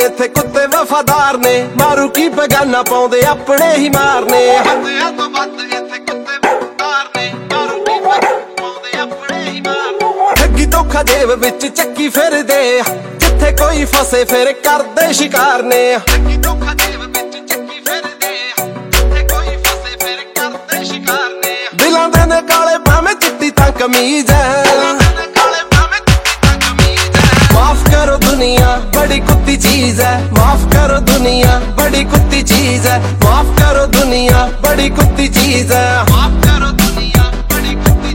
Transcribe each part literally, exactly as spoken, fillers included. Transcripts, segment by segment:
इत्थे कुत्ते वफादार ने, मारू की बगाना पाउंदे अपने ही मारने। हत्या तो बद इत्थे कुत्ते वफादार ने, मारू की बगाना पाउंदे अपने ही मारने। ठगी धोखा जेब विच चक्की फिरदे, जिथे कोई फसे फिर करदे शिकार ने। ठगी धोखा जेब विच चक्की फिरदे, जिथे कोई फसे फिर करदे शिकार ने। दिलां दे ने काले भावें चिट्टी तां कमीज है, माफ करो दुनिया बड़ी कुत्ती चीज है, माफ करो दुनिया बड़ी कुत्ती चीज है, माफ करो दुनिया बड़ी कुत्ती चीज है, माफ करो दुनिया बड़ी कुत्ती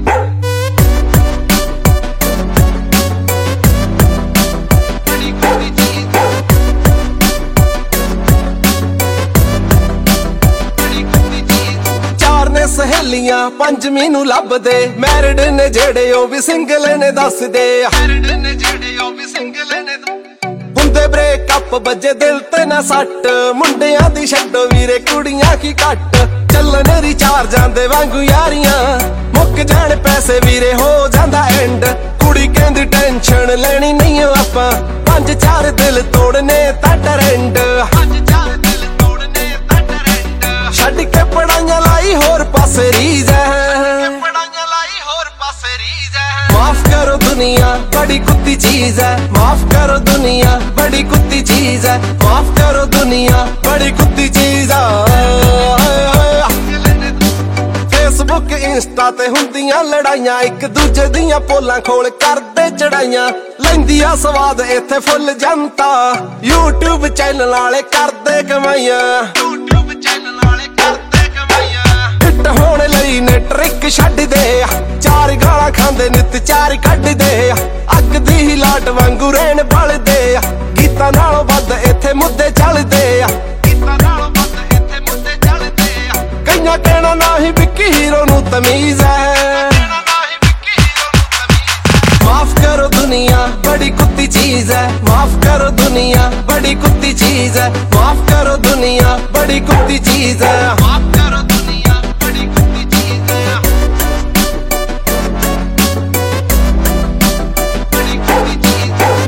बड़ी कुत्ती चीज है, बड़ी कुत्ती चीज। चार ने सहेलियां पंजवीं नूं लभदे, मैरिड ने जेड़े ओ भी सिंगल ने दस दे। मैरिड ने जेड़े ओ भी सिंगल ने हुंदे ब्रेकअप बजे दिल ते ना सट, मुंडियां दी छड्डो वीरे कुड़ियां की घट। चलन रिचार्जां दे वांगू यारियां, मुक जाण पैसे वीरे हो जांदा एंड। कुड़ी कहंदी टेंशन लेनी नहीं आपां, पंज चार दिल तोड़ने ता ट्रेंड। पंज चार दिल तोड़ने ता ट्रेंड। छड्ड के पढ़ाइयां लाई होर पासे रीज है, पढ़ाइयां लाई होर पासे रीज है। माफ करो दुनिया बड़ी कुत्ती चीज है, माफ करो दुनिया बड़ी कुत्ती चीज है, माफ करो दुनिया बड़ी कुत्ती चीज है। फेसबुक इंस्टा ते हुंदियां लड़ाइयां, एक दूजे दियां पोलां खोल करदे चढ़ाइयां। लैंदिया स्वाद इत्थे फुल जनता, यूट्यूब चैनल वाले करदे कमाइयां, यूट्यूब चैनल वाले करदे कमाइयां। हिट होने लई ने ट्रिक छड्ड दे, चार गालां खांदे नित चार कड्ड दे। अग दी ही लाट वांगू रहन बलदे, गीतां नालों वध इत्थे मुद्दे चलदे, गीतां नालों वध इत्थे मुद्दे चलदे। कईयां कहना ना ही विक्की हीरो नूं तमीज है, माफ करो दुनिया बड़ी कुत्ती चीज है, माफ करो दुनिया बड़ी कुत्ती चीज है, माफ करो दुनिया बड़ी कुत्ती चीज है, माफ करो दुनिया बड़ी कुत्ती चीज है, बड़ी कुत्ती चीज है।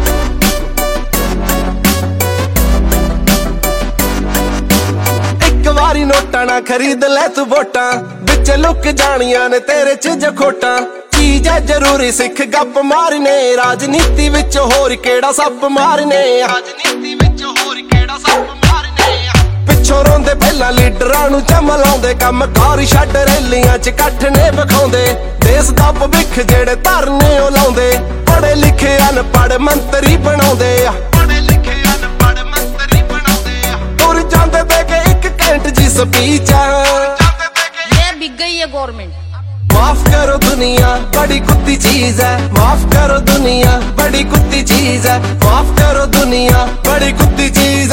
एक वारी नोटां ना खरीद ले तू वोटां, विच लुक जानियां ने तेरे च जो खोटां। चीज है जरूरी सिख गप मारने, राजनीति विच होर केड़ा सप मारने, राजनीति विच होर केड़ा सप मारने। पिछों रोंदे पहला लीडरां नूं चमलाउंदे, कम कार छड्ड रैलियां च कट्ठ ने विखाउंदे। देश दा भविख जेड़े धरने ओ लाउंदे, पढ़े लिखे अनपढ़ मंत्री बनाउंदे, पढ़े लिखे अनपढ़ मंत्री बनाउंदे। तुर जांदे दे के एक घंट जी स्पीच ये बिक गई है गवर्नमेंट। माफ करो दुनिया बड़ी कुत्ती चीज है, माफ करो दुनिया बड़ी कुत्ती चीज है, माफ करो दुनिया बड़ी कुत्ती चीज